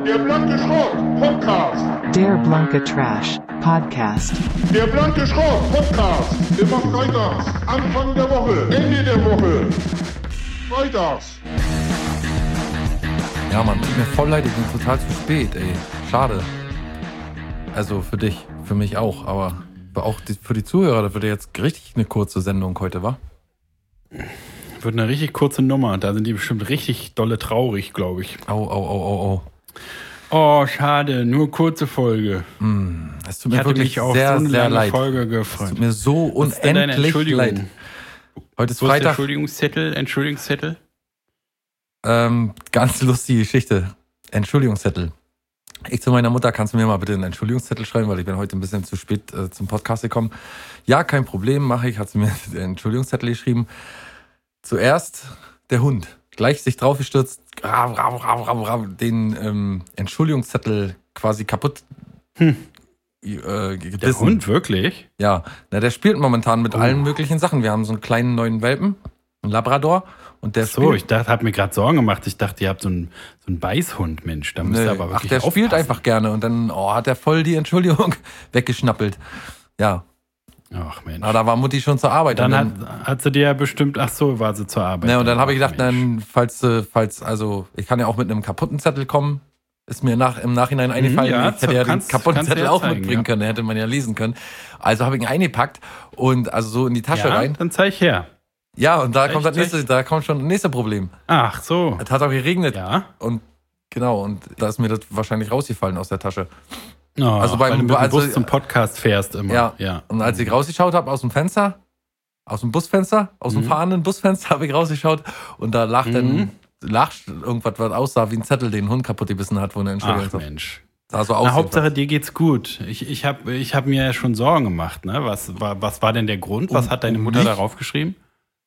Der blanke Schrott Podcast. Der blanke Trash Podcast. Der blanke Schrott Podcast. Immer freitags. Anfang der Woche. Ende der Woche. Freitags. Ja, Mann, tut mir voll leid, ich bin total zu spät, ey. Schade. Also für dich, für mich auch, aber auch für die Zuhörer, das wird ja jetzt richtig eine kurze Sendung heute, wa? Wird eine richtig kurze Nummer. Da sind die bestimmt richtig dolle traurig, glaube ich. Au. Oh, schade. Nur kurze Folge. Es tut mir wirklich sehr, so sehr leid. Folge gefreut. Es tut mir so unendlich leid. Heute ist Wo Freitag. Ist der Entschuldigungszettel? Ganz lustige Geschichte. Entschuldigungszettel. Ich zu meiner Mutter, kannst du mir mal bitte einen Entschuldigungszettel schreiben, weil ich bin heute ein bisschen zu spät zum Podcast gekommen. Ja, kein Problem, mache ich. Hat sie mir den Entschuldigungszettel geschrieben. Zuerst der Hund. Gleich sich draufgestürzt, den Entschuldigungszettel quasi kaputt gebissen. Der Hund, wirklich? Ja, der spielt momentan mit allen möglichen Sachen. Wir haben so einen kleinen neuen Welpen, einen Labrador. Und der ich habe mir gerade Sorgen gemacht. Ich dachte, ihr habt so einen Beißhund, Mensch. Da müsst ihr aber wirklich der aufpassen. spielt einfach gerne. Und dann hat er voll die Entschuldigung weggeschnappelt. Ja. Ach Mensch. Aber da war Mutti schon zur Arbeit. Dann hat sie dir ja bestimmt, war sie zur Arbeit. Ne, und dann habe ich gedacht, also ich kann ja auch mit einem kaputten Zettel kommen. Ist mir im Nachhinein eingefallen, ich hätte ja den kaputten Zettel auch mitbringen können, den hätte man ja lesen können. Also habe ich ihn eingepackt und also so in die Tasche rein. Dann zeig her. Ja, und da kommt schon das nächste Problem. Ach so. Es hat auch geregnet. Ja. Und genau, und da ist mir das wahrscheinlich rausgefallen aus der Tasche. Oh, also weil du mit dem Bus zum Podcast fährst immer. Ja. Und als ich rausgeschaut habe aus dem Fenster, aus dem Busfenster, aus dem fahrenden Busfenster habe ich rausgeschaut und da lag irgendwas, was aussah wie ein Zettel, den ein Hund kaputt gebissen hat, wo eine Entschuldigung. Ach Mensch. Sah so aus. Hauptsache dir geht's gut. Ich hab mir ja schon Sorgen gemacht. Ne? Was war denn der Grund? Was hat deine Mutter darauf geschrieben?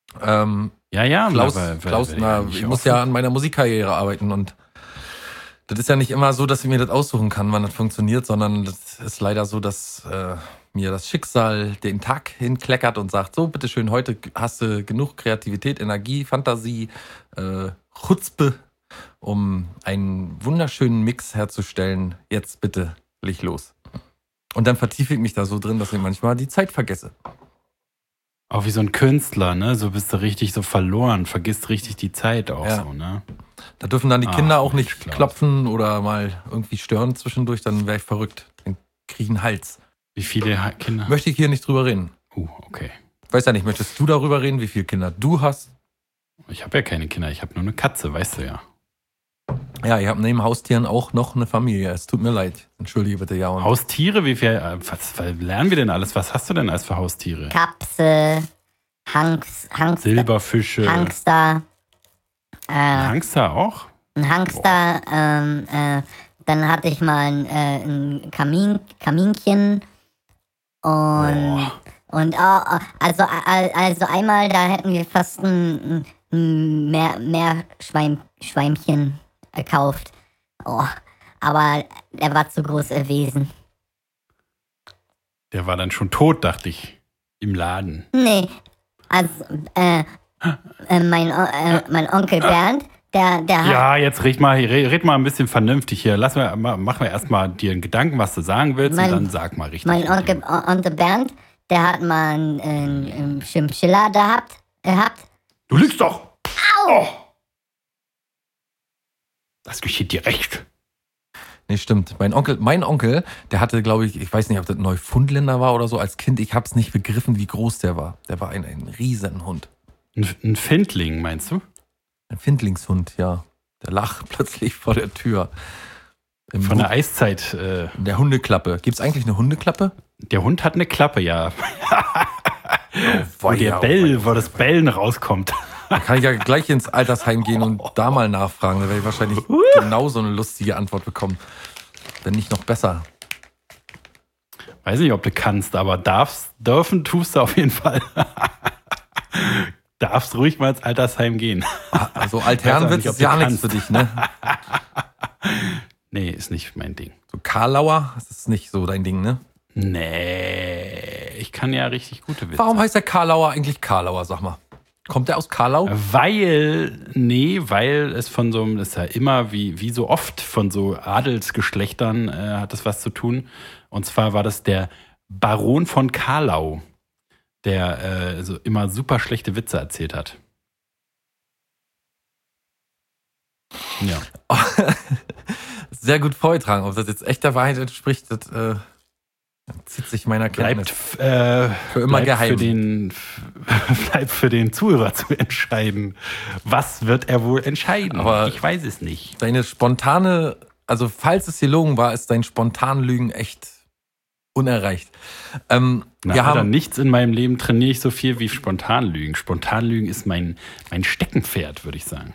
Klaus, ich muss ja an meiner Musikkarriere arbeiten und das ist ja nicht immer so, dass ich mir das aussuchen kann, wann das funktioniert, sondern das ist leider so, dass mir das Schicksal den Tag hinkleckert und sagt, so, bitteschön, heute hast du genug Kreativität, Energie, Fantasie, Chutzpe, um einen wunderschönen Mix herzustellen. Jetzt bitte, leg los. Und dann vertiefe ich mich da so drin, dass ich manchmal die Zeit vergesse. Auch wie so ein Künstler, ne? So bist du richtig so verloren, vergisst richtig die Zeit auch so, ne? Da dürfen dann die Kinder auch nicht klopfen oder mal irgendwie stören zwischendurch, dann wäre ich verrückt. Dann kriege ich einen Hals. Wie viele Kinder? Möchte ich hier nicht drüber reden. Okay. Weiß ja nicht, möchtest du darüber reden, wie viele Kinder du hast? Ich habe ja keine Kinder, ich habe nur eine Katze, weißt du ja. Ja, ich habe neben Haustieren auch noch eine Familie. Es tut mir leid. Entschuldige bitte, ja. Und Haustiere? Was lernen wir denn alles? Was hast du denn alles für Haustiere? Katze, Hamster. Silberfische. Hamster. Hamster auch? Ein Hamster. Dann hatte ich mal ein Kaminchen. Und also einmal, da hätten wir fast ein Meerschweinchen gekauft. Aber der war zu groß gewesen. Der war dann schon tot, dachte ich. Im Laden. Nee, also mein Onkel Bernd, der hat... Ja, jetzt red mal ein bisschen vernünftig hier. Mach mir erstmal dir einen Gedanken, was du sagen willst, und dann sag mal richtig. Mein Onkel Bernd, der hat mal einen Chinchilla gehabt. Du lügst doch! Au! Oh. Das geschieht dir recht. nee, stimmt. Mein Onkel, der hatte, glaube ich weiß nicht, ob das ein Neufundländer war oder so, als Kind, ich hab's nicht begriffen, wie groß der war. Der war ein Riesenhund. Ein Findling, meinst du? Ein Findlingshund, ja. Der lag plötzlich vor der Tür. Von der Eiszeit. In der Hundeklappe. Gibt's eigentlich eine Hundeklappe? Der Hund hat eine Klappe, ja. Wo das Bellen rauskommt. Da kann ich ja gleich ins Altersheim gehen und da mal nachfragen. Da werde ich wahrscheinlich genauso eine lustige Antwort bekommen. Wenn nicht noch besser. Weiß nicht, ob du kannst, aber dürfen tust du auf jeden Fall. Darfst ruhig mal ins Altersheim gehen. Also Altherrenwitz ist ja nichts für dich, ne? Nee, ist nicht mein Ding. So Karlauer, das ist nicht so dein Ding, ne? Nee, ich kann ja richtig gute Witze. Warum heißt der Karlauer eigentlich Karlauer, sag mal? Kommt der aus Karlau? Weil es von so einem, das ist ja immer wie so oft von so Adelsgeschlechtern hat das was zu tun. Und zwar war das der Baron von Karlau, der so immer super schlechte Witze erzählt hat. Ja. Sehr gut vorgetragen. Ob das jetzt echt der Wahrheit entspricht, das zieht sich meiner Kenntnis für immer geheim. Bleibt für den Zuhörer zu entscheiden. Was wird er wohl entscheiden? Aber ich weiß es nicht. Deine spontane, also falls es gelogen war, ist dein spontan Lügen echt unerreicht. Wir haben nichts in meinem Leben trainiere ich so viel wie Spontanlügen. Spontanlügen ist mein Steckenpferd, würde ich sagen.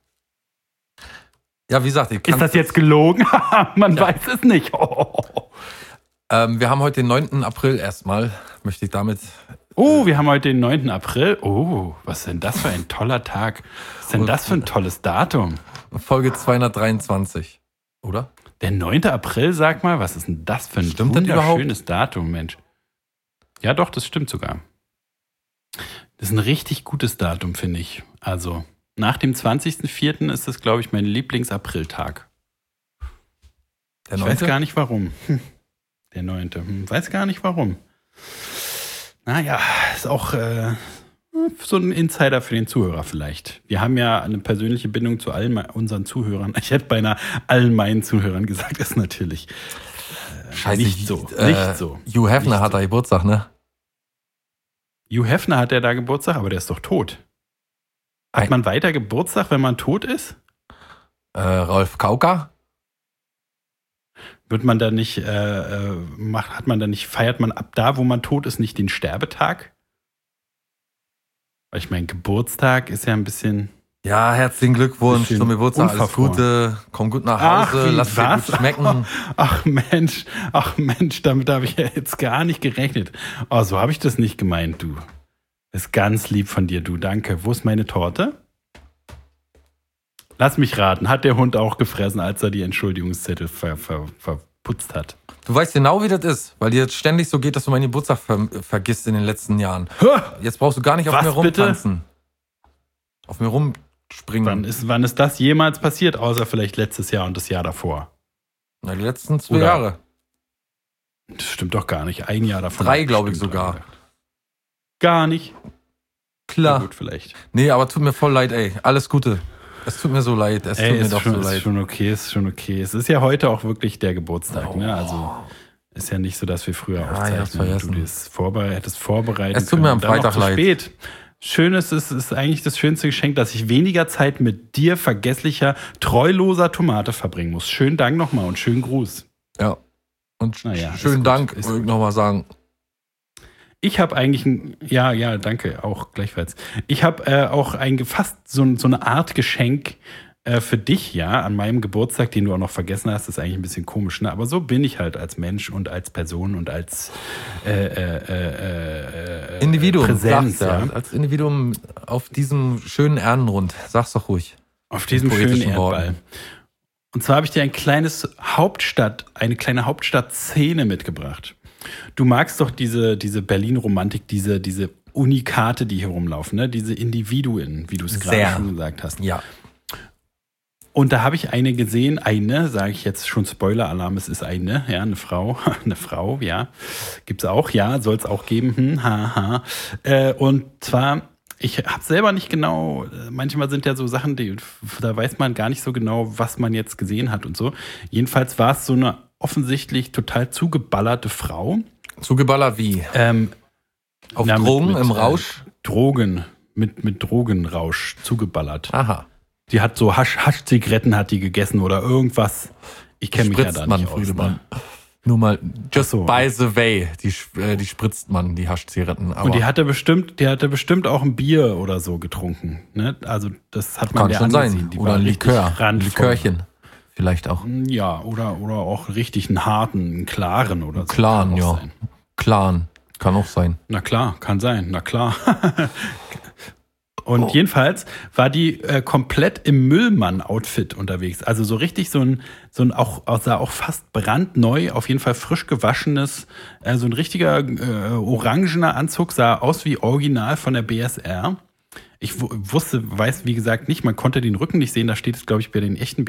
Ja, wie gesagt, ist das jetzt gelogen? Man weiß es nicht. Wir haben heute den 9. April erstmal. Möchte ich damit. Wir haben heute den 9. April. Oh, was ist denn das für ein toller Tag? Was ist denn das für ein tolles Datum? Folge 223, oder? Der 9. April, sag mal, was ist denn das für ein wunderschönes Datum, Mensch? Ja, doch, das stimmt sogar. Das ist ein richtig gutes Datum, finde ich. Also, nach dem 20.04. ist das, glaube ich, mein Lieblings-April-Tag. Der 9.? Ich weiß gar nicht warum. Der 9. Weiß gar nicht warum. Naja, ist auch so ein Insider für den Zuhörer vielleicht. Wir haben ja eine persönliche Bindung zu allen unseren Zuhörern. Ich hätte beinahe allen meinen Zuhörern gesagt, ist natürlich nicht so. Hugh Hefner hat da Geburtstag, ne? Hugh Hefner hat da Geburtstag, aber der ist doch tot. Hat man weiter Geburtstag, wenn man tot ist? Rolf Kauka? Wird man da nicht, feiert man ab da, wo man tot ist, nicht den Sterbetag? Weil ich meine, Geburtstag ist ja ein bisschen. Ja, herzlichen Glückwunsch zum Geburtstag, alles Gute, komm gut nach Hause, lass dir gut schmecken. Ach Mensch, damit habe ich ja jetzt gar nicht gerechnet. Oh, so habe ich das nicht gemeint, du. Ist ganz lieb von dir, du, danke. Wo ist meine Torte? Lass mich raten, hat der Hund auch gefressen, als er die Entschuldigungszettel verputzt hat? Du weißt genau, wie das ist, weil dir jetzt ständig so geht, dass du meinen Geburtstag vergisst in den letzten Jahren. Jetzt brauchst du gar nicht auf mir rumtanzen. Auf mir rumspringen. Wann ist das jemals passiert, außer vielleicht letztes Jahr und das Jahr davor? Na, die letzten 2 Jahre. Das stimmt doch gar nicht. Ein Jahr davon. 3, glaube ich sogar. Gar nicht. Klar. Na gut, vielleicht. Nee, aber tut mir voll leid, ey. Alles Gute. Es tut mir so leid. Es tut mir doch so leid. Ist schon okay. Es ist ja heute auch wirklich der Geburtstag, ne? Also ist ja nicht so, dass wir früher aufzeichnen. Du das hättest vorbereitet. Es tut mir am Freitag leid. Spät. Schön ist eigentlich das schönste Geschenk, dass ich weniger Zeit mit dir, vergesslicher, treuloser Tomate verbringen muss. Schönen Dank nochmal und schönen Gruß. Ja. Und schönen Dank, würde ich nochmal sagen. Ich habe eigentlich ja, danke, auch gleichfalls. Ich habe auch fast so eine Art Geschenk für dich, ja, an meinem Geburtstag, den du auch noch vergessen hast. Das ist eigentlich ein bisschen komisch, ne? Aber so bin ich halt als Mensch und als Person und als Individuum, Präsenz. Ja. Als Individuum auf diesem schönen Ernenrund. Sag's doch ruhig. Auf diesem schönen Erdball. Und zwar habe ich dir eine kleine Hauptstadtszene mitgebracht. Du magst doch diese Berlin-Romantik, diese Unikate, die hier rumlaufen, ne? Diese Individuen, wie du es gerade schon gesagt hast. Ja. Und da habe ich eine gesehen, sage ich jetzt schon Spoiler-Alarm, es ist eine Frau, ja. Gibt's auch, ja, soll es auch geben, und zwar, ich habe selber nicht genau, manchmal sind ja so Sachen, da weiß man gar nicht so genau, was man jetzt gesehen hat und so. Jedenfalls war es so eine offensichtlich total zugeballerte Frau. Zugeballert wie? Auf Drogen, im Rausch? Drogen, mit Drogenrausch zugeballert. Aha. Die hat so Hasch-Zigaretten hat die gegessen oder irgendwas. Ich kenne mich ja da nicht aus. Ne? Nur mal, by the way, die spritzt man, die Haschzigaretten. Und die hatte bestimmt auch ein Bier oder so getrunken. Ne? Also das hat man ja schon angesehen. Sein. Oder ein Likörchen. Vielleicht auch. Ja, oder auch richtig einen harten, einen klaren oder so. Klaren, ja. Klaren. Kann auch sein. Na klar, kann sein. Na klar. Und jedenfalls war die komplett im Müllmann-Outfit unterwegs. Also so richtig so ein sah auch fast brandneu, auf jeden Fall frisch gewaschenes, so ein richtiger orangener Anzug, sah aus wie original von der BSR. Ich weiß, wie gesagt, nicht. Man konnte den Rücken nicht sehen. Da steht es, glaube ich, bei den echten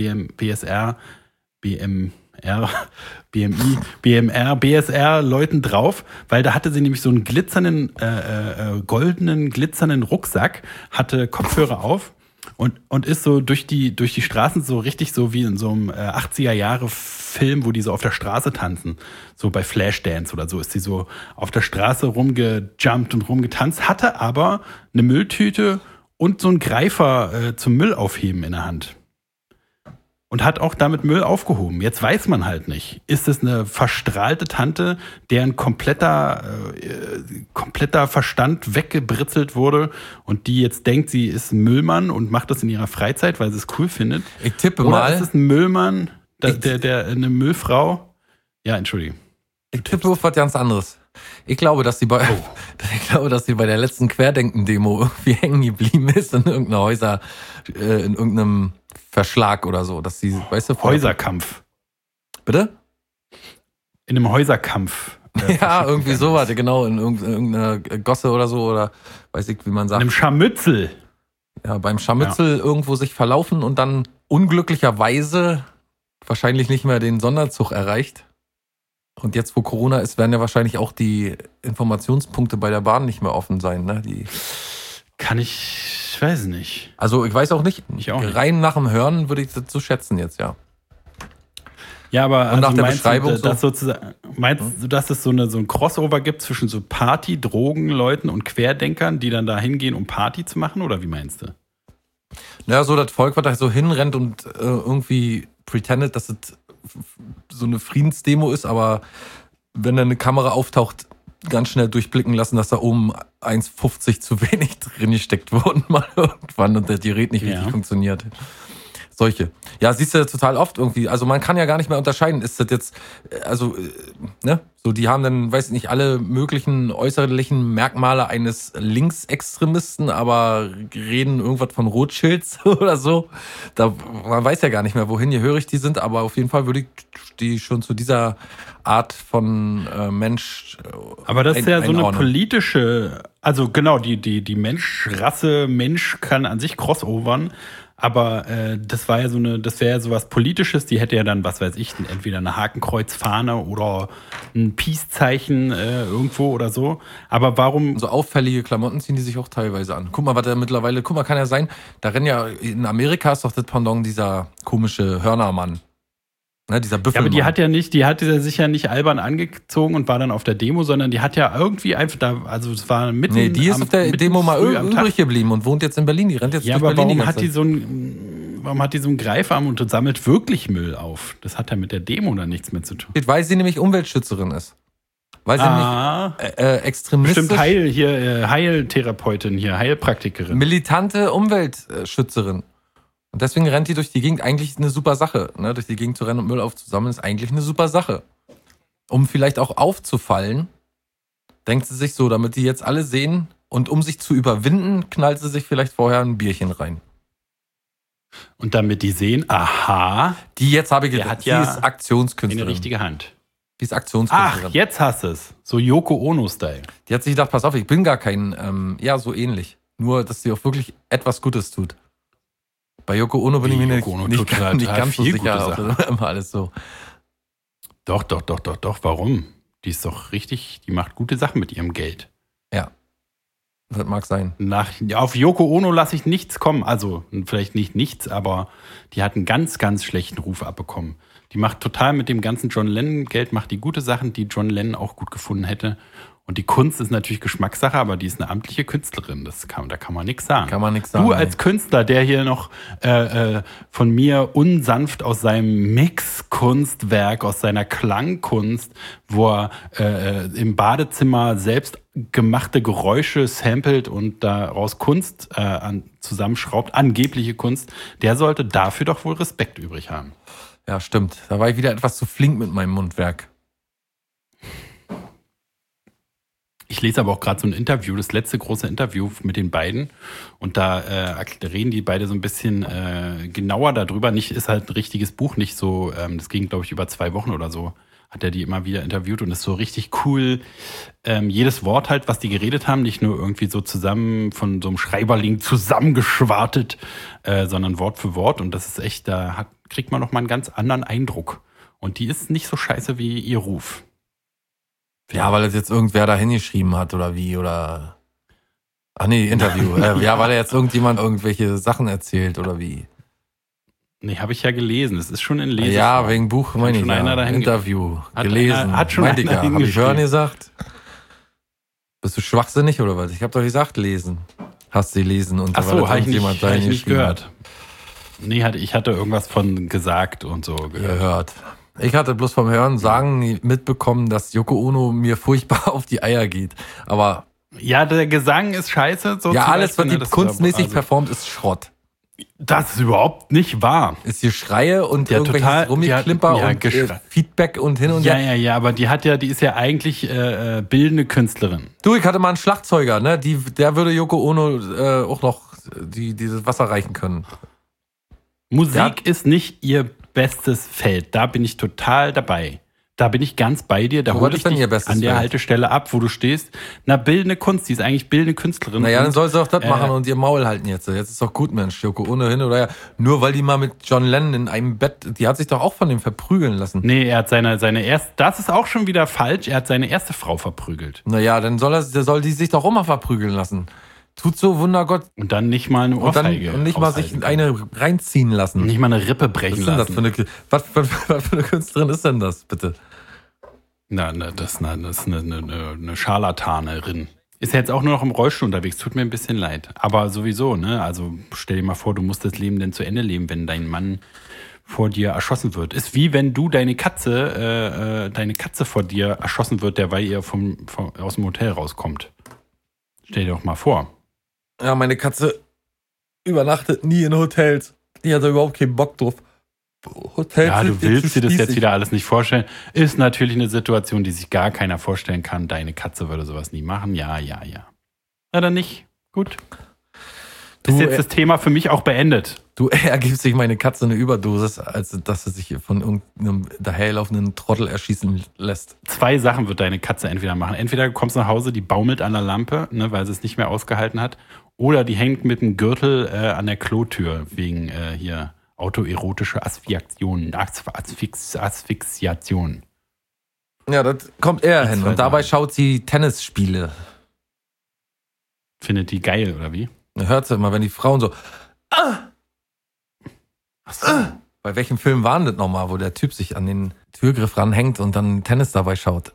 BSR-Leuten drauf, weil da hatte sie nämlich so einen glitzernden, goldenen, glitzernden Rucksack, hatte Kopfhörer auf und ist so durch die Straßen so richtig so wie in so einem 80er-Jahre-Film, wo die so auf der Straße tanzen. So bei Flashdance oder so ist sie so auf der Straße rumgejumpt und rumgetanzt, hatte aber eine Mülltüte und so einen Greifer zum Müll aufheben in der Hand. Und hat auch damit Müll aufgehoben. Jetzt weiß man halt nicht. Ist es eine verstrahlte Tante, deren kompletter Verstand weggebritzelt wurde und die jetzt denkt, sie ist ein Müllmann und macht das in ihrer Freizeit, weil sie es cool findet? Ich tippe Oder mal. ist es ein Müllmann, der eine Müllfrau? Ja, entschuldige. Ich tippe auf was ganz anderes. Ich glaube, dass sie bei der letzten Querdenken-Demo irgendwie hängen geblieben ist in irgendeinem Verschlag oder so, dass sie, weißt du, Häuserkampf. Bitte? In einem Häuserkampf. Ja, irgendwie sowas, genau, in irgendeiner Gosse oder so, oder weiß ich, wie man sagt. In einem Scharmützel. Ja, beim Scharmützel irgendwo sich verlaufen und dann unglücklicherweise wahrscheinlich nicht mehr den Sonderzug erreicht. Und jetzt, wo Corona ist, werden ja wahrscheinlich auch die Informationspunkte bei der Bahn nicht mehr offen sein, ne? Ich weiß nicht. Also ich weiß auch nicht. Ich auch nicht. Rein nach dem Hören würde ich das so schätzen jetzt, ja. Ja, aber und nach der meinst Beschreibung meinst du, dass es so ein Crossover gibt zwischen so Party-Drogenleuten und Querdenkern, die dann da hingehen, um Party zu machen? Oder wie meinst du? Naja, so das Volk, was da so hinrennt und irgendwie pretendet, dass es so eine Friedensdemo ist, aber wenn da eine Kamera auftaucht, ganz schnell durchblicken lassen, dass da oben 1,50 zu wenig drin gesteckt wurden mal irgendwann und das Gerät nicht richtig funktioniert. Solche. Ja, siehst du total oft irgendwie. Also man kann ja gar nicht mehr unterscheiden. Ist das jetzt, also, ne? So, die haben dann, weiß ich nicht, alle möglichen äußerlichen Merkmale eines Linksextremisten, aber reden irgendwas von Rothschilds oder so. Man weiß ja gar nicht mehr, wohin gehörig die sind, aber auf jeden Fall würde ich die schon zu dieser Art von Mensch aber das ist ja so eine einordnen. politische, also genau, die Menschrasse, Mensch kann an sich crossovern. Aber das wäre ja sowas Politisches, die hätte ja dann, was weiß ich, entweder eine Hakenkreuzfahne oder ein Peace-Zeichen irgendwo oder so. Aber warum? So auffällige Klamotten ziehen die sich auch teilweise an. Guck mal, kann ja sein, da rennen ja, in Amerika ist doch das Pendant dieser komische Hörnermann. Ne, dieser Büffelmann. Ja, aber die hat sich ja nicht albern angezogen und war dann auf der Demo, sondern die hat ja irgendwie einfach da, also es war mitten. Nee, die ist auf der Demo mal übrig geblieben und wohnt jetzt in Berlin. Die rennt jetzt ja, durch aber Berlin. Warum hat die so einen Greifarm und sammelt wirklich Müll auf? Das hat ja mit der Demo dann nichts mehr zu tun. Weil sie nämlich Umweltschützerin ist. Weil sie nämlich extremistisch. Bestimmt Heiltherapeutin hier, Heilpraktikerin. Militante Umweltschützerin. Und deswegen rennt die durch die Gegend, eigentlich eine super Sache. Ne? Durch die Gegend zu rennen und Müll aufzusammeln, ist eigentlich eine super Sache. Um vielleicht auch aufzufallen, denkt sie sich so, damit die jetzt alle sehen und um sich zu überwinden, knallt sie sich vielleicht vorher ein Bierchen rein. Und damit die sehen, aha, die jetzt habe ich gedacht, die ist Aktionskünstlerin. Eine richtige Hand. Die ist Aktionskünstlerin. Ach, jetzt hast du es. So Yoko Ono-Style. Die hat sich gedacht, pass auf, ich bin gar kein, so ähnlich. Nur, dass sie auch wirklich etwas Gutes tut. Bei Yoko Ono bin ich mir nicht ganz so sicher. Immer alles so. Doch. Warum? Die ist doch richtig, die macht gute Sachen mit ihrem Geld. Ja. Das mag sein. Auf Yoko Ono lasse ich nichts kommen. Also, vielleicht nicht nichts, aber die hat einen ganz, ganz schlechten Ruf abbekommen. Die macht total mit dem ganzen John Lennon-Geld, macht die gute Sachen, die John Lennon auch gut gefunden hätte. Und die Kunst ist natürlich Geschmackssache, aber die ist eine amtliche Künstlerin. Da kann man nichts sagen. Du als Künstler, der hier noch von mir unsanft aus seinem Mixkunstwerk, aus seiner Klangkunst, wo er im Badezimmer selbst gemachte Geräusche samplet und daraus Kunst zusammenschraubt, angebliche Kunst, der sollte dafür doch wohl Respekt übrig haben. Ja, stimmt. Da war ich wieder etwas zu flink mit meinem Mundwerk. Ich lese aber auch gerade so ein Interview, das letzte große Interview mit den beiden. Und da reden die beide so ein bisschen genauer darüber. Ist halt ein richtiges Buch, nicht so, das ging, glaube ich, über 2 Wochen oder so. hat er die immer wieder interviewt und ist so richtig cool. Jedes Wort halt, was die geredet haben, nicht nur irgendwie so zusammen von so einem Schreiberling zusammengeschwartet, sondern Wort für Wort. Und das ist echt, kriegt man nochmal einen ganz anderen Eindruck. Und die ist nicht so scheiße wie ihr Ruf. Ja, weil es jetzt irgendwer da hingeschrieben hat oder wie, oder... Ach nee, Interview. Ja, weil er jetzt irgendjemand irgendwelche Sachen erzählt oder wie. Nee, habe ich ja gelesen. Es ist schon in Leseform. Ja, wegen Buch meine ich ja. Interview. Gelesen. Hat schon meinte ich ja. einer Hab ich hören hingeschrieben. gesagt? Bist du schwachsinnig oder was? Ich habe doch gesagt lesen. Hast du gelesen und Ach weil so, das habe ich irgendjemand da nicht hingeschrieben gehört. Nee, ich hatte irgendwas von gesagt und so hat. gehört. Gehört. Ich hatte bloß vom Hören sagen mitbekommen, dass Yoko Ono mir furchtbar auf die Eier geht. Aber Ja, der Gesang ist scheiße. So ja, zum alles, was Beispiel, die ne, das kunstmäßig also, performt, ist Schrott. Das ist überhaupt nicht wahr. Ist hier Schreie und Ja, irgendwelches total. Rummiklimper Ja, und Geschrei. Feedback und hin und her. Ja, aber die ist ja eigentlich bildende Künstlerin. Du, ich hatte mal einen Schlagzeuger, ne? Der würde Yoko Ono auch noch dieses Wasser reichen können. Musik Ja. ist nicht ihr bestes Feld. Da bin ich total dabei. Da bin ich ganz bei dir. Da Wo hole ist ich denn dich ihr bestes an der Feld? Haltestelle ab, wo du stehst. Na, bildende Kunst. Die ist eigentlich bildende Künstlerin. Naja, dann Und, soll sie doch das machen und ihr Maul halten jetzt. Jetzt ist doch gut, Mensch, Yoko Ono hin oder her. Nur weil die mal mit John Lennon in einem Bett, die hat sich doch auch von dem verprügeln lassen. Nee, er hat seine erste, das ist auch schon wieder falsch. Er hat seine erste Frau verprügelt. Naja, dann soll die sich doch auch mal verprügeln lassen. Tut so, Wundergott. Und dann nicht mal eine Und dann Ohrfeige. und nicht mal sich aushalten. eine reinziehen lassen. Nicht mal eine Rippe Was brechen ist denn das lassen. für eine, was für eine Künstlerin ist denn das, bitte? Das ist eine Scharlatanerin. Ist ja jetzt auch nur noch im Rollstuhl unterwegs. Tut mir ein bisschen leid. Aber sowieso, ne? Also stell dir mal vor, du musst das Leben denn zu Ende leben, wenn dein Mann vor dir erschossen wird. Ist wie wenn du deine Katze vor dir erschossen wird, derweil ihr aus dem Hotel rauskommt. Stell dir doch mal vor. Ja, meine Katze übernachtet nie in Hotels. Die hat da überhaupt keinen Bock drauf. Hotels Ja, du sind willst zu dir das jetzt spießig. wieder alles nicht vorstellen. Ist natürlich eine Situation, die sich gar keiner vorstellen kann. Deine Katze würde sowas nie machen. Ja. Na dann nicht. Gut. Ist jetzt das Thema für mich auch beendet. Du ergibst sich meine Katze eine Überdosis, als dass sie sich von irgendeinem daherlaufenden Trottel erschießen lässt. 2 Sachen wird deine Katze entweder machen. Entweder du kommst nach Hause, die baumelt an der Lampe, ne, weil sie es nicht mehr ausgehalten hat. Oder die hängt mit dem Gürtel an der Klotür wegen hier autoerotische Asphyxiation. Ja, das kommt eher hin. zwei Und dabei Sachen. schaut sie Tennisspiele. Findet die geil, oder wie? Man hört sie immer, wenn die Frauen so. Bei welchem Film war denn das nochmal, wo der Typ sich an den Türgriff ranhängt und dann Tennis dabei schaut?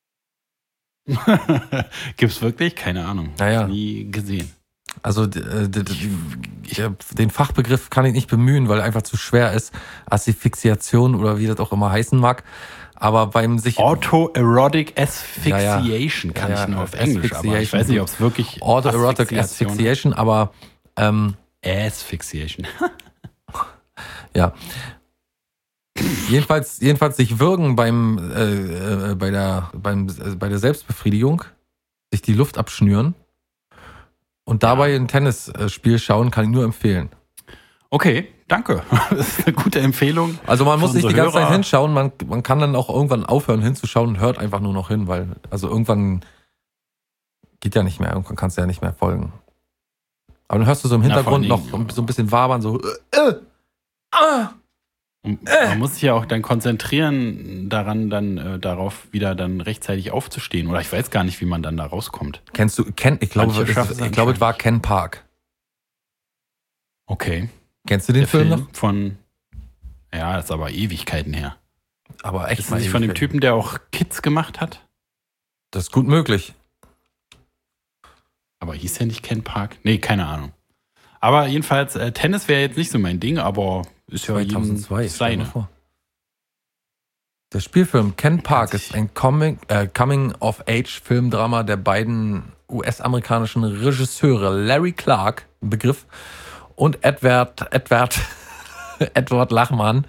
Gibt's wirklich? Keine Ahnung. Naja. Nie gesehen. Also den Fachbegriff kann ich nicht bemühen, weil er einfach zu schwer ist. Asphyxiation oder wie das auch immer heißen mag. Aber beim sich Autoerotic Asphyxiation kann Ja, ich nur auf Englisch, aber ich weiß nicht, ob es wirklich Autoerotic Asphyxiation, aber Asphyxiation. ja. Jedenfalls sich würgen bei der Selbstbefriedigung, sich die Luft abschnüren und dabei ein Tennisspiel schauen, kann ich nur empfehlen. Okay, danke. Das ist eine gute Empfehlung. Also man muss für nicht die unsere ganze Zeit Hörer. hinschauen, man kann dann auch irgendwann aufhören hinzuschauen und hört einfach nur noch hin, weil also irgendwann geht ja nicht mehr, irgendwann kannst du ja nicht mehr folgen. Aber dann hörst du so im Hintergrund vor noch allen Dingen, so ein bisschen wabern, so Und man muss sich ja auch dann konzentrieren daran, dann darauf wieder dann rechtzeitig aufzustehen. Oder ich weiß gar nicht, wie man dann da rauskommt. Kennst du, ich glaube, Manche schaffen es es war Ken Park. Okay. Kennst du den Der Film noch? von, ja, das ist aber Ewigkeiten her. Aber echt Ist das nicht von dem Typen, der auch Kids gemacht hat? Das ist gut möglich. Aber hieß der nicht Ken Park? Nee, keine Ahnung. Aber jedenfalls, Tennis wäre jetzt nicht so mein Ding, aber ist ja 2002. jedem stell dir mal seine. vor. Der Spielfilm Ken Park ist ein Coming-of-Age-Filmdrama der beiden US-amerikanischen Regisseure Larry Clark, Begriff, und Edward Lachman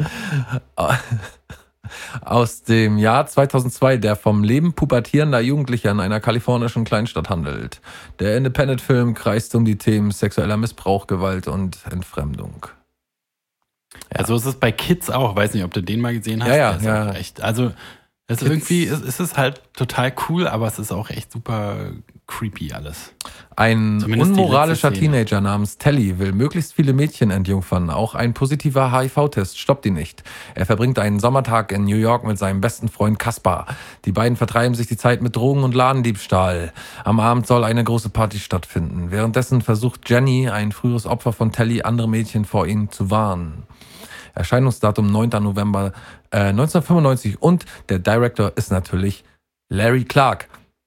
aus dem Jahr 2002, der vom Leben pubertierender Jugendlicher in einer kalifornischen Kleinstadt handelt. Der Independent-Film kreist um die Themen sexueller Missbrauch, Gewalt und Entfremdung. Ja. Also ist es bei Kids auch. Weiß nicht, ob du den mal gesehen hast. Ja, ja, Der ist ja. auch echt, also Also irgendwie ist es halt total cool, aber es ist auch echt super creepy alles. Ein Zumindest die unmoralischer letzte Szene. Teenager namens Telly will möglichst viele Mädchen entjungfern. Auch ein positiver HIV-Test stoppt ihn nicht. Er verbringt einen Sommertag in New York mit seinem besten Freund Kaspar. Die beiden vertreiben sich die Zeit mit Drogen und Ladendiebstahl. Am Abend soll eine große Party stattfinden. Währenddessen versucht Jenny, ein früheres Opfer von Telly, andere Mädchen vor ihnen zu warnen. Erscheinungsdatum 9. November 1995 und der Director ist natürlich Larry Clark.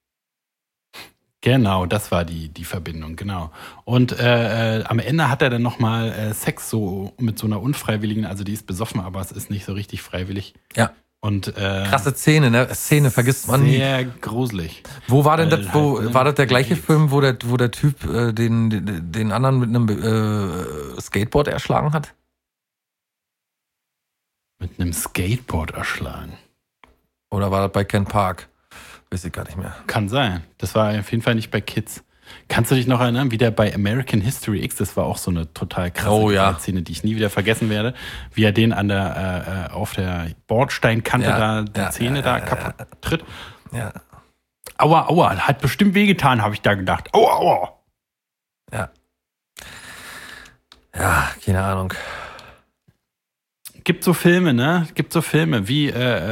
Genau, das war die Verbindung, genau. Und am Ende hat er dann nochmal Sex so mit so einer unfreiwilligen, also die ist besoffen, aber es ist nicht so richtig freiwillig. Ja. Und Krasse Szene, ne? Szene vergisst man nie. sehr gruselig. Wo war denn das, war das der gleiche geht's. Film, wo der Typ den anderen mit einem Skateboard erschlagen hat? Mit einem Skateboard erschlagen. Oder war das bei Ken Park? Weiß ich gar nicht mehr. Kann sein. Das war auf jeden Fall nicht bei Kids. Kannst du dich noch erinnern, wie der bei American History X, das war auch so eine total krasse Szene, die ich nie wieder vergessen werde, wie er den an der auf der Bordsteinkante die Zähne kaputt tritt. Ja. Aua, hat bestimmt wehgetan, habe ich da gedacht. Aua. Ja, keine Ahnung. Gibt so Filme, ne? Wie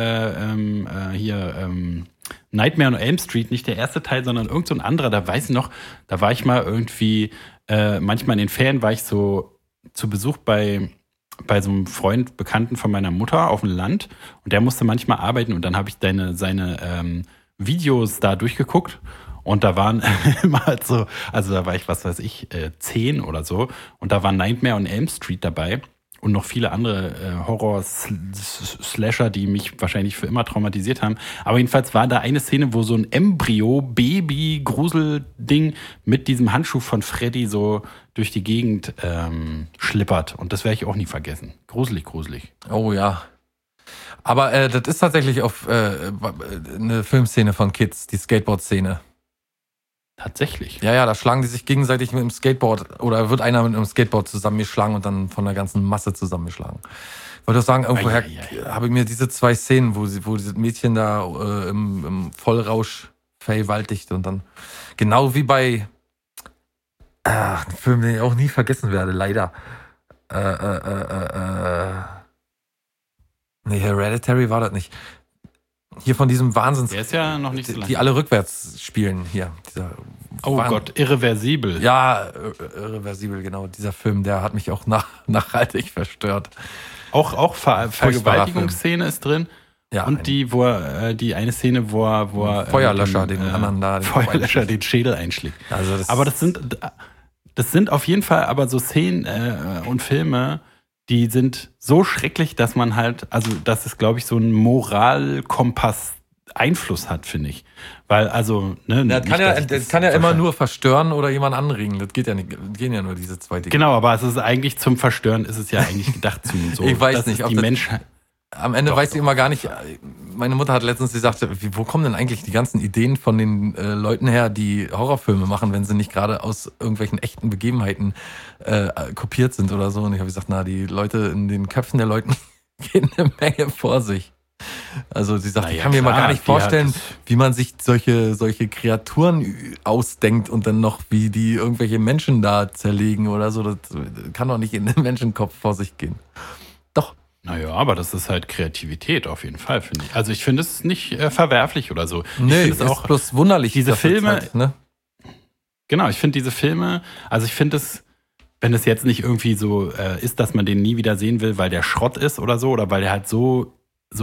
Nightmare on Elm Street, nicht der erste Teil, sondern irgend so ein anderer. Da weiß ich noch, da war ich mal irgendwie, manchmal in den Ferien war ich so zu Besuch bei so einem Freund, Bekannten von meiner Mutter auf dem Land und der musste manchmal arbeiten und dann habe ich seine Videos da durchgeguckt und da waren immer halt so, also da war ich, 10 oder so und da war Nightmare on Elm Street dabei. Und noch viele andere Horror-Slasher, die mich wahrscheinlich für immer traumatisiert haben. Aber jedenfalls war da eine Szene, wo so ein Embryo-Baby-Gruselding mit diesem Handschuh von Freddy so durch die Gegend schlippert. Und das werde ich auch nie vergessen. Gruselig. Oh ja. Aber das ist tatsächlich auf eine Filmszene von Kids, die Skateboard-Szene. Tatsächlich. Ja, da schlagen die sich gegenseitig mit dem Skateboard oder wird einer mit einem Skateboard zusammengeschlagen und dann von der ganzen Masse zusammengeschlagen. Ich wollte auch sagen, irgendwoher habe ich mir diese 2 Szenen, wo dieses Mädchen da im Vollrausch vergewaltigt und dann genau wie bei ein Film, den ich auch nie vergessen werde, leider. Nee, Hereditary war das nicht. Hier von diesem Wahnsinns... Der ist ja noch nicht so lange. Die alle rückwärts spielen hier. Gott, irreversibel. Ja, irreversibel, genau. Dieser Film, der hat mich auch nachhaltig verstört. Auch Vergewaltigungsszene ist drin. Ja, und die eine Szene, wo er Feuerlöscher den anderen da... Feuerlöscher den Schädel einschlägt. Also aber das sind auf jeden Fall aber so Szenen und Filme, die sind so schrecklich, dass man halt, also dass es, glaube ich, so einen Moralkompass Einfluss hat, finde ich. Weil, also, ne, das kann ja immer nur verstören oder jemand anregen. Das geht ja nicht, gehen ja nur diese 2 Dinge. Genau, aber es ist eigentlich zum Verstören, ist es ja eigentlich gedacht so. Ich weiß nicht, ob die Menschheit. Am Ende weiß ich immer gar nicht. Meine Mutter hat letztens gesagt, wo kommen denn eigentlich die ganzen Ideen von den Leuten her, die Horrorfilme machen, wenn sie nicht gerade aus irgendwelchen echten Begebenheiten kopiert sind oder so. Und ich habe gesagt, die Leute in den Köpfen der Leuten gehen eine Menge vor sich. Also sie sagt, ich kann mir mal gar nicht vorstellen, wie man sich solche Kreaturen ausdenkt und dann noch, wie die irgendwelche Menschen da zerlegen oder so. Das kann doch nicht in den Menschenkopf vor sich gehen. Doch. Naja, aber das ist halt Kreativität auf jeden Fall, finde ich. Also ich finde es nicht verwerflich oder so. Nee, ich es ist auch bloß wunderlich. Diese Filme, halt, ne? Genau, ich finde diese Filme, also ich finde es, wenn es jetzt nicht irgendwie so ist, dass man den nie wieder sehen will, weil der Schrott ist oder so, oder weil der halt so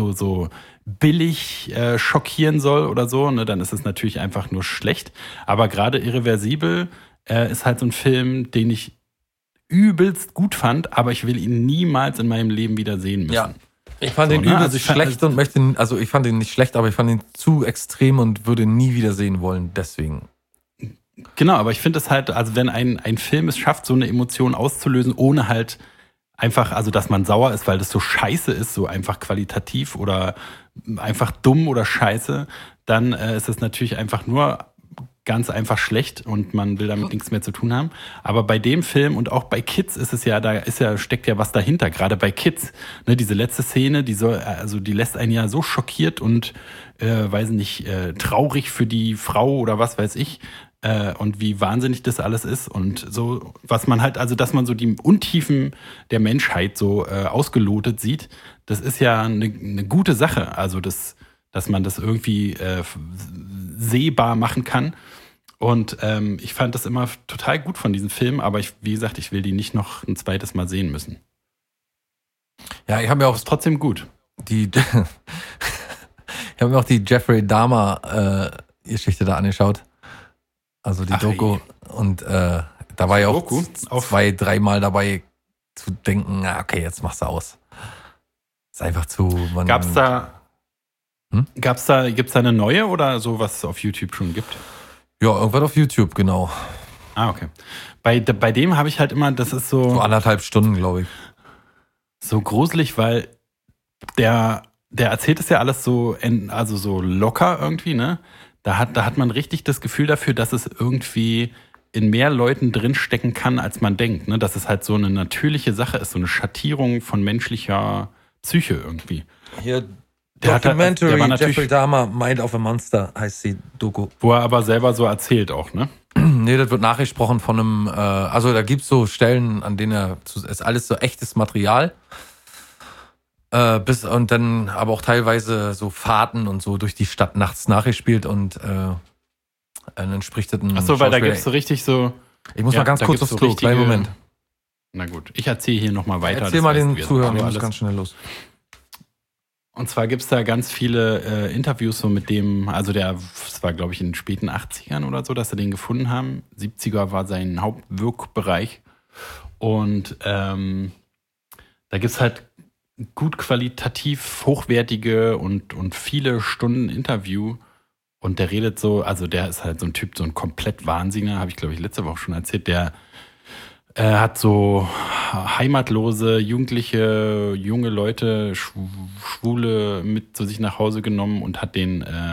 billig schockieren soll oder so, ne, dann ist es natürlich einfach nur schlecht. Aber gerade Irreversibel ist halt so ein Film, den ich übelst gut fand, aber ich will ihn niemals in meinem Leben wieder sehen müssen. Ja. Ich fand den übelst schlecht und ich fand ihn nicht schlecht, aber ich fand ihn zu extrem und würde ihn nie wieder sehen wollen, deswegen. Genau, aber ich finde es halt, also wenn ein Film es schafft, so eine Emotion auszulösen, ohne halt einfach, also dass man sauer ist, weil das so scheiße ist, so einfach qualitativ oder einfach dumm oder scheiße, dann ist es natürlich einfach nur ganz einfach schlecht und man will damit nichts mehr zu tun haben. Aber bei dem Film und auch bei Kids ist es ja, steckt ja was dahinter, gerade bei Kids. Ne, diese letzte Szene, die lässt einen ja so schockiert und, weiß nicht, traurig für die Frau oder was weiß ich. Und wie wahnsinnig das alles ist und so, was man halt, also dass man so die Untiefen der Menschheit so ausgelotet sieht, das ist ja eine gute Sache. Also dass man das irgendwie sehbar machen kann. Und ich fand das immer total gut von diesen Filmen, aber wie gesagt, ich will die nicht noch ein zweites Mal sehen müssen. Ja, ich habe mir auch ist trotzdem gut. Ich habe mir auch die Jeffrey Dahmer Geschichte da angeschaut. Also die Doku. Und da war ja auch 2-3 Mal dabei zu denken, okay, jetzt machst du aus. Ist einfach gibt's da eine neue oder so, was es auf YouTube schon gibt? Ja, irgendwas auf YouTube, genau. Okay. Bei dem habe ich halt immer, das ist so 1,5 Stunden, glaube ich. So gruselig, weil der erzählt es ja alles so, also so locker irgendwie, ne? Da hat man richtig das Gefühl dafür, dass es irgendwie in mehr Leuten drinstecken kann, als man denkt. Ne? Dass es halt so eine natürliche Sache ist, so eine Schattierung von menschlicher Psyche irgendwie. Hier, Documentary, Jeffrey Dahmer, Mind of a Monster heißt die Doku. Wo er aber selber so erzählt auch, ne? Nee, das wird nachgesprochen von einem, also da gibt's so Stellen, an denen ist alles so echtes Material. Und dann aber auch teilweise so Fahrten und so durch die Stadt nachts nachgespielt und dann spricht das ein Achso, weil da gibt's so richtig so. Ich muss mal ganz kurz aufs Klo, kleinen Moment. Na gut, ich erzähle hier nochmal weiter. Erzähl mal den Zuhörern, wir müssen ganz schnell los. Und zwar gibt's da ganz viele Interviews so mit dem, also das war glaube ich in den späten 80ern oder so, dass sie den gefunden haben. 70er war sein Hauptwirkbereich. Und da gibt's halt gut qualitativ hochwertige und viele Stunden Interview und der redet so, also der ist halt so ein Typ, so ein komplett Wahnsinniger, habe ich glaube ich letzte Woche schon erzählt, der hat so heimatlose, jugendliche, junge Leute, Schwule mit zu sich nach Hause genommen und hat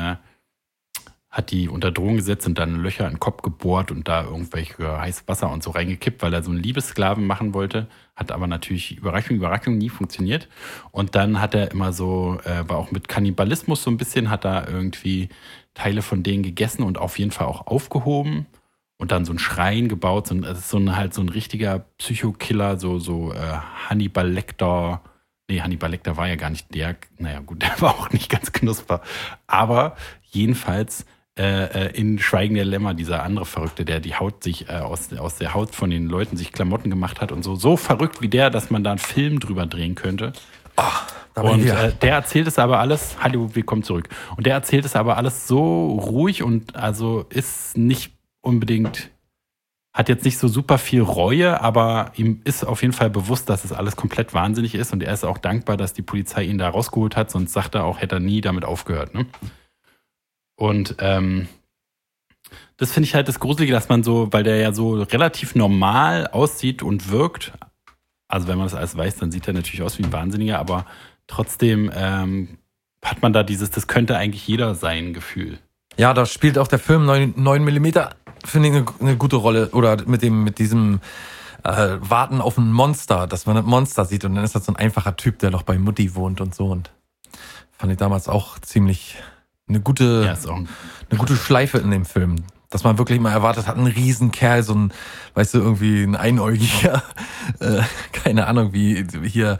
die unter Drogen gesetzt und dann Löcher in den Kopf gebohrt und da irgendwelche heißes Wasser und so reingekippt, weil er so einen Liebessklaven machen wollte. Hat aber natürlich, Überraschung, nie funktioniert. Und dann hat er immer so, war auch mit Kannibalismus so ein bisschen, hat er irgendwie Teile von denen gegessen und auf jeden Fall auch aufgehoben. Und dann so ein Schrein gebaut. Das ist so ein richtiger Psychokiller, so Hannibal Lecter. Nee, Hannibal Lecter war ja gar nicht der. Naja, gut, der war auch nicht ganz knusper. Aber jedenfalls in Schweigen der Lämmer, dieser andere Verrückte, der die Haut sich aus der Haut von den Leuten sich Klamotten gemacht hat und so. So verrückt wie der, dass man da einen Film drüber drehen könnte. Und der erzählt es aber alles, hallo, willkommen zurück. Und der erzählt es aber alles so ruhig und also ist nicht unbedingt, hat jetzt nicht so super viel Reue, aber ihm ist auf jeden Fall bewusst, dass es alles komplett wahnsinnig ist und er ist auch dankbar, dass die Polizei ihn da rausgeholt hat, sonst sagt er auch, hätte er nie damit aufgehört, ne? Und das finde ich halt das Gruselige, dass man so, weil der ja so relativ normal aussieht und wirkt, also wenn man das alles weiß, dann sieht er natürlich aus wie ein Wahnsinniger, aber trotzdem hat man da das könnte eigentlich jeder sein, Gefühl. Ja, da spielt auch der Film 9 mm, finde ich, eine gute Rolle. Oder mit diesem Warten auf ein Monster, dass man ein Monster sieht und dann ist das so ein einfacher Typ, der noch bei Mutti wohnt und so. Und fand ich damals auch ziemlich eine gute Schleife in dem Film. Dass man wirklich mal erwartet hat, ein Riesenkerl, so ein, weißt du, irgendwie ein Einäugiger, keine Ahnung, wie hier,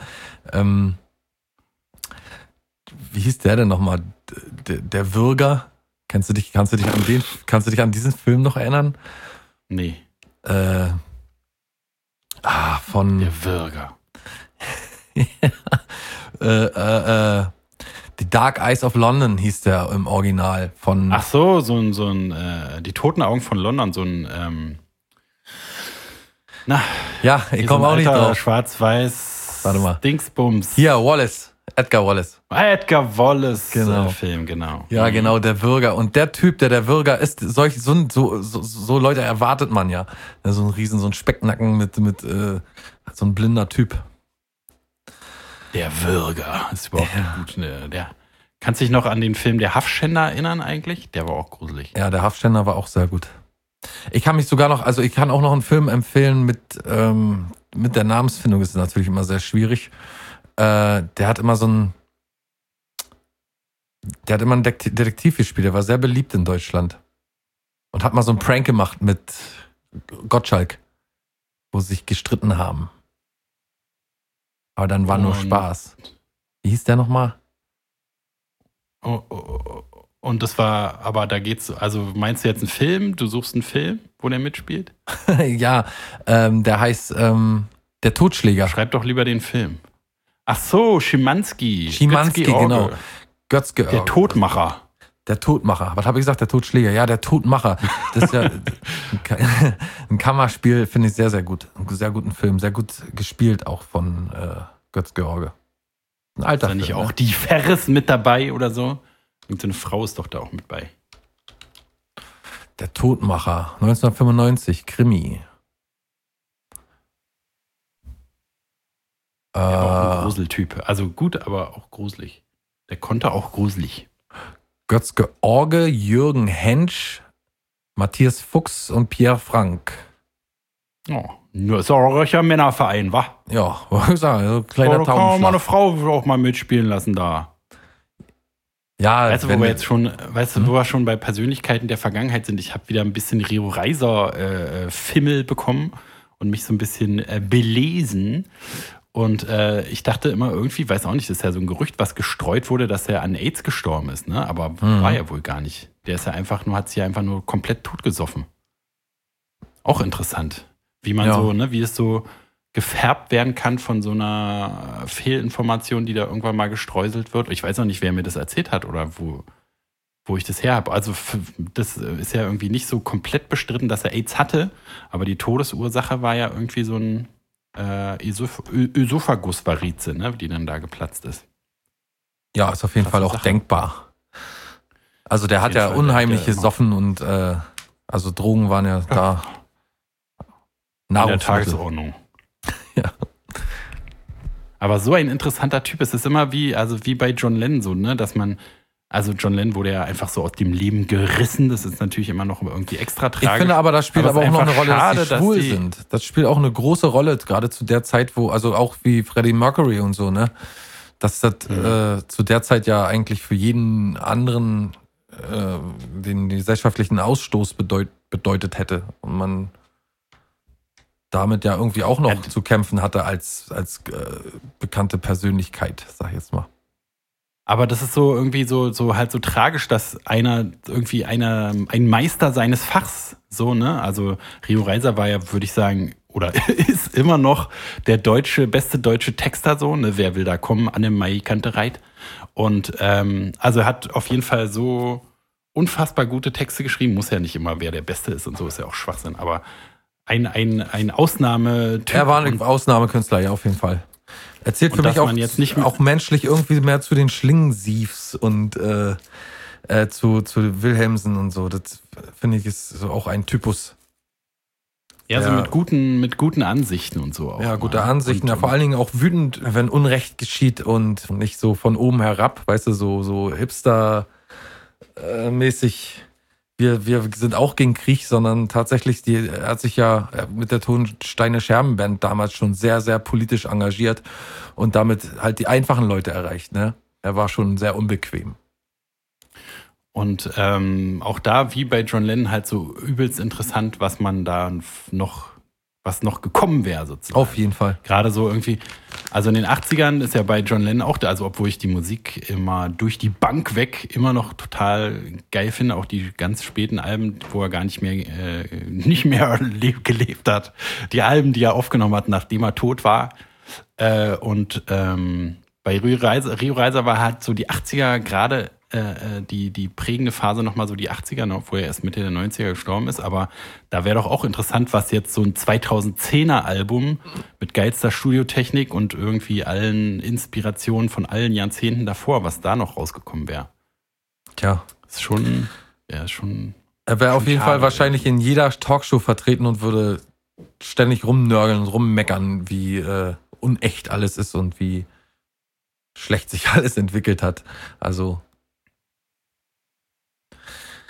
wie hieß der denn nochmal? Der Würger? Kannst du dich an diesen Film noch erinnern? Nee. Von der Würger. The Dark Eyes of London hieß der im Original von. Ach so, so ein die toten Augen von London, so ein ja, ich komme auch nicht drauf. Schwarz-Weiß. Warte mal. Dingsbums. Hier, Wallace. Edgar Wallace. Edgar Wallace, genau. Film, genau. Ja, genau, der Würger. Und der Typ, der Würger ist, so Leute erwartet man ja. So ein Specknacken mit so ein blinder Typ. Der Würger ist überhaupt gut, ne? Der Kannst du dich noch an den Film Der Haffschänder erinnern eigentlich? Der war auch gruselig. Ja, der Haffständer war auch sehr gut. Ich kann mich sogar noch, also ich kann auch noch einen Film empfehlen mit der Namensfindung, ist natürlich immer sehr schwierig. Der hat immer einen Detektiv gespielt, der war sehr beliebt in Deutschland. Und hat mal so einen Prank gemacht mit Gottschalk, wo sie sich gestritten haben. Aber dann war nur Spaß. Wie hieß der nochmal? Und das war, aber da geht's, also meinst du jetzt einen Film? Du suchst einen Film, wo der mitspielt? Ja, der heißt Der Totschläger. Schreib doch lieber den Film. Ach so, Schimanski, genau. Götz-George. Der Todmacher. Der Todmacher. Was habe ich gesagt? Der Totschläger. Ja, der Todmacher. Das ist ja ein Kammerspiel, finde ich sehr, sehr gut. Einen sehr guten Film. Sehr gut gespielt auch von Götz-George. Ein alter Film. Ist da nicht auch die Ferris mit dabei oder so? Und so eine Frau ist doch da auch mit bei. Der Todmacher. 1995. Krimi. Der war auch ein Gruseltyp. Also gut, aber auch gruselig. Der konnte auch gruselig. Götz-George, Jürgen Hensch, Matthias Fuchs und Pierre Frank. Oh, nur so ein reicher Männerverein, wa? Ja, wollte ich sagen, so ein kleiner Da kann man mal Taubenschlag. eine Frau auch mal mitspielen lassen da. Ja, Weißt du, wo wir schon bei Persönlichkeiten der Vergangenheit sind? Ich habe wieder ein bisschen Rio Reiser Fimmel bekommen und mich so ein bisschen belesen. Und ich dachte immer irgendwie, weiß auch nicht, das ist ja so ein Gerücht, was gestreut wurde, dass er an AIDS gestorben ist, ne? Aber war ja wohl gar nicht. Der ist ja hat sich einfach nur komplett totgesoffen. Auch interessant, wie man so, ne, wie es so gefärbt werden kann von so einer Fehlinformation, die da irgendwann mal gestreuselt wird. Ich weiß auch nicht, wer mir das erzählt hat oder wo ich das her habe. Also das ist ja irgendwie nicht so komplett bestritten, dass er AIDS hatte, aber die Todesursache war ja irgendwie so ein Ösophagusvarize, ne, die dann da geplatzt ist. Ja, ist auf jeden Fall auch Sache. Denkbar. Also der hat ja unheimlich gesoffen und also Drogen waren ja da. In der Nahrungsmittel. Tagesordnung. Ja. Aber so ein interessanter Typ. Es ist immer wie bei John Lennon so, ne, dass man, also John Lennon wurde ja einfach so aus dem Leben gerissen. Das ist natürlich immer noch irgendwie extra tragisch. Ich finde aber, das spielt aber es auch ist noch eine einfach Rolle, schade, dass die schwul die- sind. Das spielt auch eine große Rolle, gerade zu der Zeit, wo, also auch wie Freddie Mercury und so, ne? Dass das zu der Zeit ja eigentlich für jeden anderen den gesellschaftlichen Ausstoß bedeutet hätte. Und man damit ja irgendwie auch noch zu kämpfen hatte als bekannte Persönlichkeit, sag ich jetzt mal. Aber das ist so irgendwie so halt so tragisch, dass ein Meister seines Fachs, so, ne? Also Rio Reiser war ja, würde ich sagen, oder ist immer noch der beste deutsche Texter, so, ne? Wer will da kommen? Anne-Mai Kantereit. Und also er hat auf jeden Fall so unfassbar gute Texte geschrieben. Muss ja nicht immer, wer der Beste ist und so, ist ja auch Schwachsinn. Aber ein Ausnahmetyp. Er war ein Ausnahmekünstler, ja, auf jeden Fall. Erzählt für Und mich dass auch, man jetzt nicht mehr- auch menschlich irgendwie mehr zu den Schlingensiefs und zu Wilhelmsen und so. Das finde ich ist so auch ein Typus. Ja, so Ja. mit guten Ansichten und so auch. Ja, gute mal. Ansichten. Und, Ja, vor allen Dingen auch wütend, wenn Unrecht geschieht und nicht so von oben herab, weißt du, so Hipster-mäßig. Wir sind auch gegen Krieg, sondern tatsächlich, er hat sich ja mit der Tonsteine Scherben-Band damals schon sehr, sehr politisch engagiert und damit halt die einfachen Leute erreicht, ne? Er war schon sehr unbequem. Und auch da, wie bei John Lennon, halt so übelst interessant, was noch gekommen wäre, sozusagen. Auf jeden Fall. Gerade so irgendwie, also in den 80ern ist ja bei John Lennon auch, also obwohl ich die Musik immer durch die Bank weg immer noch total geil finde, auch die ganz späten Alben, wo er gar nicht mehr gelebt hat. Die Alben, die er aufgenommen hat, nachdem er tot war. Bei Rio Reiser war halt so die 80er gerade die prägende Phase nochmal so die 80er, ne, obwohl er erst Mitte der 90er gestorben ist, aber da wäre doch auch interessant, was jetzt so ein 2010er Album mit geilster Studiotechnik und irgendwie allen Inspirationen von allen Jahrzehnten davor, was da noch rausgekommen wäre. Tja. Ist schon Er wäre auf jeden Fall wahrscheinlich in jeder Talkshow vertreten und würde ständig rumnörgeln und rummeckern, wie unecht alles ist und wie schlecht sich alles entwickelt hat. Also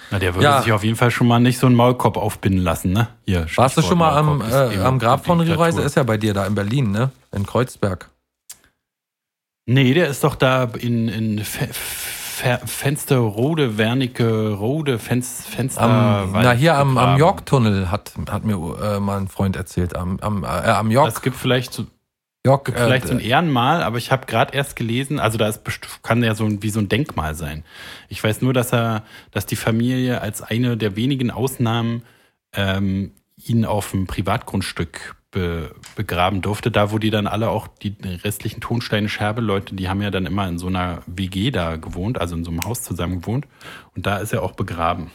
Na, der würde sich auf jeden Fall schon mal nicht so einen Maulkorb aufbinden lassen, ne? Hier, warst du schon mal am Grab von Rio Reiser? Diktatur. Ist ja bei dir da in Berlin, ne? In Kreuzberg. Nee, der ist doch da in Fensterrode, Wernicke, Fenster. Hier am York-Tunnel hat mir mal ein Freund erzählt. Am York. Es gibt vielleicht so York, so ein Ehrenmal, aber ich habe gerade erst gelesen, also da kann ja wie so ein Denkmal sein. Ich weiß nur, dass die Familie als eine der wenigen Ausnahmen ihn auf dem Privatgrundstück begraben durfte, da wo die dann alle auch die restlichen Tonsteine-Scherbe-Leute, die haben ja dann immer in so einer WG da gewohnt, also in so einem Haus zusammen gewohnt und da ist er auch begraben.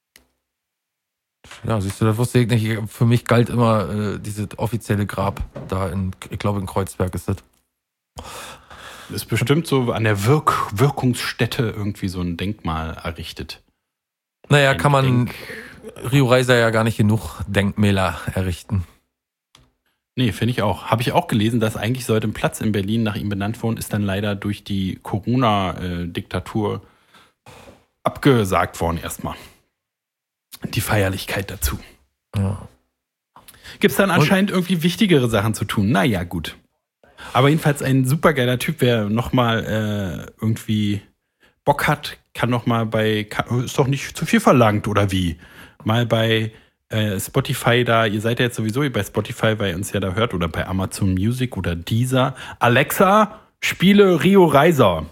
Ja, siehst du, das wusste ich nicht. Für mich galt immer dieses offizielle Grab da ich glaube in Kreuzberg ist das. Ist bestimmt so an der Wirkungsstätte irgendwie so ein Denkmal errichtet. Naja, kann man Rio Reiser ja gar nicht genug Denkmäler errichten. Nee, finde ich auch. Habe ich auch gelesen, dass eigentlich sollte ein Platz in Berlin nach ihm benannt worden, ist dann leider durch die Corona-Diktatur abgesagt worden erstmal. Die Feierlichkeit dazu. Ja. Gibt es dann anscheinend irgendwie wichtigere Sachen zu tun? Naja, gut. Aber jedenfalls ein supergeiler Typ, wer nochmal irgendwie Bock hat, kann nochmal ist doch nicht zu viel verlangt, oder wie? Mal bei Spotify da, ihr seid ja jetzt sowieso bei Spotify, weil ihr uns ja da hört, oder bei Amazon Music oder Deezer. Alexa, spiele Rio Reiser.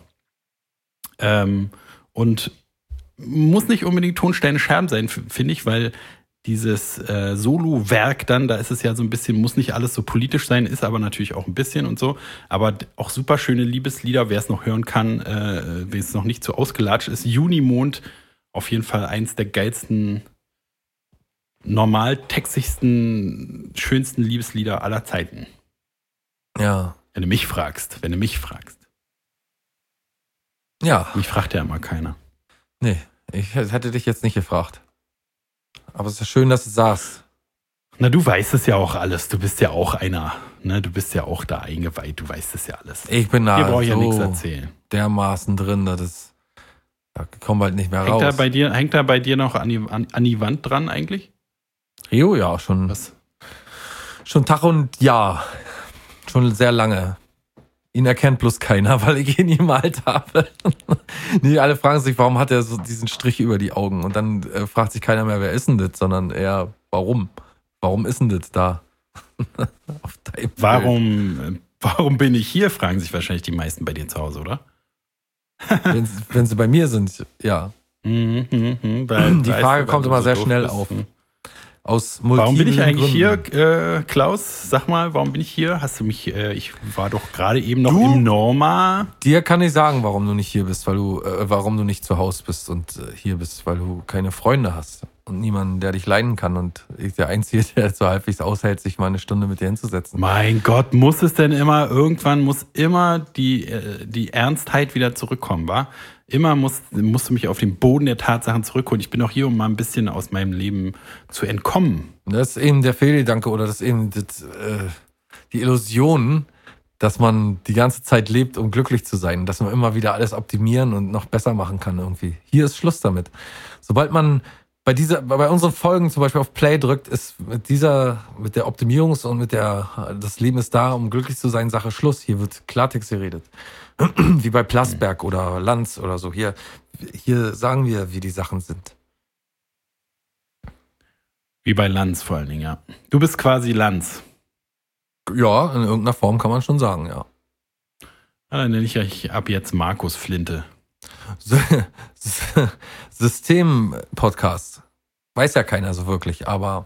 Und muss nicht unbedingt Tonsteine Scherben sein, finde ich, weil dieses Solo-Werk dann, da ist es ja so ein bisschen, muss nicht alles so politisch sein, ist aber natürlich auch ein bisschen und so, aber auch super schöne Liebeslieder, wer es noch hören kann, wer es noch nicht so ausgelatscht ist, Junimond, auf jeden Fall eins der geilsten, normaltextigsten, schönsten Liebeslieder aller Zeiten. Ja. Wenn du mich fragst. Ja. Mich fragt ja immer keiner. Nee, ich hätte dich jetzt nicht gefragt. Aber es ist ja schön, dass du sagst. Na, du weißt es ja auch alles. Du bist ja auch einer. Ne? Du bist ja auch da eingeweiht. Du weißt es ja alles. Ich bin da Hier brauche ich so ja nichts erzählen. dermaßen drin, dass es da kommen wir halt nicht mehr raus. Hängt da bei dir noch an die Wand dran eigentlich? Rio, ja, schon. Was? Schon Tag und Jahr. Schon sehr lange. Ihn erkennt bloß keiner, weil ich ihn gemalt habe. Nee, alle fragen sich, warum hat er so diesen Strich über die Augen? Und dann fragt sich keiner mehr, wer ist denn das? Sondern eher, warum? Warum ist denn das da? Auf deinem Bild. Warum bin ich hier, fragen sich wahrscheinlich die meisten bei dir zu Hause, oder? Wenn sie bei mir sind, ja. Die Frage kommt immer sehr schnell auf. Aus warum bin ich eigentlich Gründen. hier, Klaus? Sag mal, warum bin ich hier? Hast du mich, ich war doch gerade eben noch im Norma. Dir kann ich sagen, warum du nicht hier bist, warum du nicht zu Hause bist und hier bist, weil du keine Freunde hast und niemanden, der dich leiden kann und ich der Einzige, der so halbwegs aushält, sich mal eine Stunde mit dir hinzusetzen. Mein Gott, muss es denn irgendwann muss immer die Ernstheit wieder zurückkommen, wa? Immer musst du mich auf den Boden der Tatsachen zurückholen. Ich bin auch hier, um mal ein bisschen aus meinem Leben zu entkommen. Das ist eben der Fehlgedanke oder das ist eben die Illusion, dass man die ganze Zeit lebt, um glücklich zu sein. Dass man immer wieder alles optimieren und noch besser machen kann irgendwie. Hier ist Schluss damit. Sobald man bei unseren Folgen zum Beispiel auf Play drückt, ist mit der Optimierungs- und das Leben ist da, um glücklich zu sein, Sache Schluss. Hier wird Klartext geredet. Wie bei Plasberg oder Lanz oder so. Hier sagen wir, wie die Sachen sind. Wie bei Lanz vor allen Dingen, ja. Du bist quasi Lanz. Ja, in irgendeiner Form kann man schon sagen, ja. Dann nenne ich euch ab jetzt Markus Flinte. System-Podcast. Weiß ja keiner so wirklich, aber...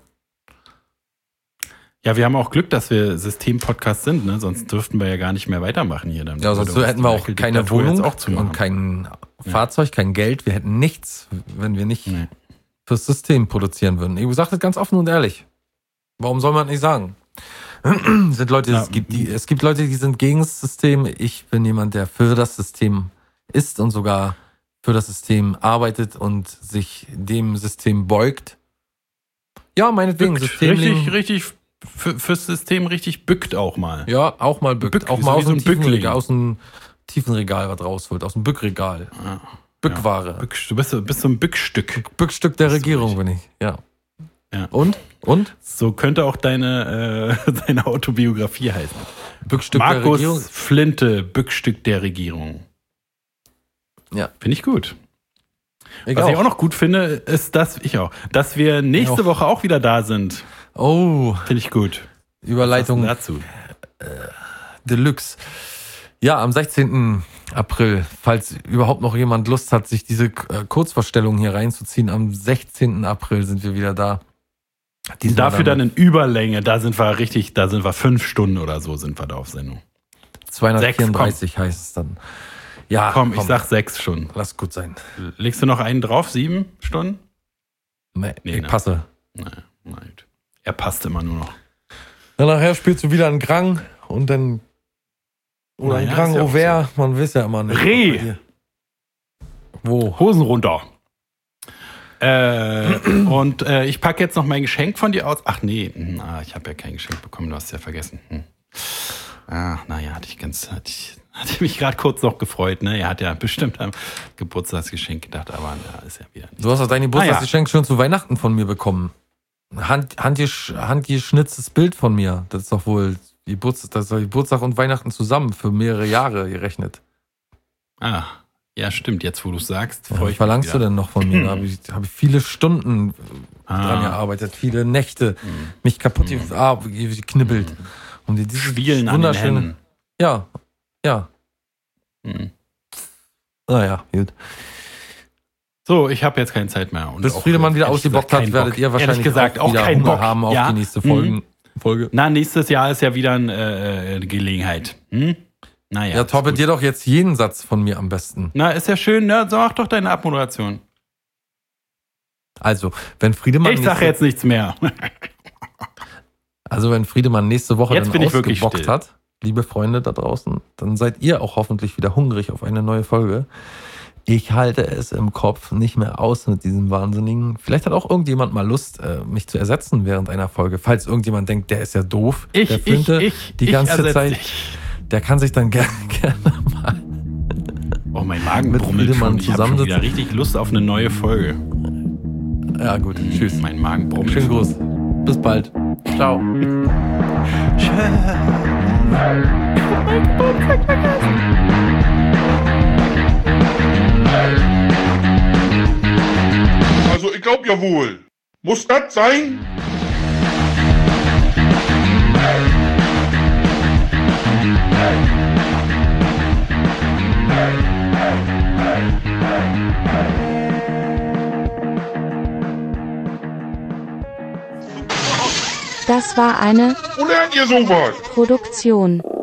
Ja, wir haben auch Glück, dass wir System-Podcast sind, ne? Sonst dürften wir ja gar nicht mehr weitermachen hier. Dann ja, sonst hätten wir auch keine Wohnung und kein Fahrzeug, kein Geld. Wir hätten nichts, wenn wir nicht fürs System produzieren würden. Ich sage das ganz offen und ehrlich. Warum soll man nicht sagen? Es gibt Leute, die sind gegen das System. Ich bin jemand, der für das System ist und sogar für das System arbeitet und sich dem System beugt. Ja, meinetwegen. Richtig fürs System richtig bückt auch mal. Ja, auch mal bückt. Auch mal aus dem aus dem tiefen Regal was rausholt. Aus dem Bückregal. Bückware. Du bist so ein Bückstück. Bückstück der Bist du Regierung nicht. bin ich, ja. Ja. Und? So könnte auch deine Autobiografie heißen. Bückstück der Regierung. Markus Flinte, Bückstück der Regierung. Ja. Finde ich gut. Ich Was ich auch auch. noch gut finde, ist, dass wir nächste Woche auch wieder da sind. Oh, Finde ich gut. Überleitung Was dazu? Deluxe. Ja, am 16. April, falls überhaupt noch jemand Lust hat, sich diese Kurzvorstellung hier reinzuziehen, am 16. April sind wir wieder da. Diesmal Dafür dann in Überlänge, da sind wir 5 Stunden oder so sind wir da auf Sendung. 234 heißt es dann. Ja, Komm, ich sag 6 Stunden. Lass gut sein. Legst du noch einen drauf? 7 Stunden? Nee, Nee, ich ne? passe. Nein. Gut. Er passt immer nur noch. Dann nachher spielst du wieder einen Grang und dann oder ein Naja, Grang ist ja auch Auvert, man weiß ja immer nicht. Reh! Wo? Hosen runter. Und ich packe jetzt noch mein Geschenk von dir aus. Ach nee, ich habe ja kein Geschenk bekommen, du hast es ja vergessen. Naja, hatte mich gerade kurz noch gefreut. Ne? Er hat ja bestimmt am Geburtstagsgeschenk gedacht, aber da ist ja wieder nicht. Du hast auch dein Geburtstagsgeschenk schon zu Weihnachten von mir bekommen. Handgeschnitztes Bild von mir. Das ist doch wohl Geburtstag und Weihnachten zusammen für mehrere Jahre gerechnet. Ja, stimmt. Jetzt, wo du es sagst, freue Was ich mich verlangst du wieder. denn noch von mir? Da habe ich viele Stunden dran gearbeitet, viele Nächte, mich kaputt geknibbelt. Und dieses Spielen an den wunderschöne. Händen. Ja. Hm. Naja, gut. So, ich habe jetzt keine Zeit mehr. Und Bis auch, Friedemann wieder ehrlich ausgebockt gesagt, hat, keinen werdet Bock. ihr wahrscheinlich ehrlich gesagt auch wieder keinen Hunger Bock haben auf ja? die nächste Mhm. Folge. Na, nächstes Jahr ist ja wieder eine Gelegenheit. Naja. Ja, ist torped gut. dir doch jetzt jeden Satz von mir am besten. Na, ist ja schön, ne? So, mach doch deine Abmoderation. Also, wenn Friedemann Ich sage jetzt nichts mehr. wenn Friedemann nächste Woche Jetzt dann bin ich wirklich ausgebockt still. hat, liebe Freunde da draußen, dann seid ihr auch hoffentlich wieder hungrig auf eine neue Folge. Ich halte es im Kopf nicht mehr aus mit diesem Wahnsinnigen. Vielleicht hat auch irgendjemand mal Lust, mich zu ersetzen während einer Folge. Falls irgendjemand denkt, der ist ja doof, der Flinte die ganze ersetz Zeit, dich. der kann sich dann gerne mal Oh, mein Magen mit brummelt Friedemann schon. Ich habe schon wieder zusammensitzen. richtig Lust auf eine neue Folge. Ja gut, tschüss. Mein Magen brummelt. Schönen Gruß. Bis bald. Ciao. Also ich glaub ja wohl. Muss das sein? Das war eine Wo lernt ihr sowas? Produktion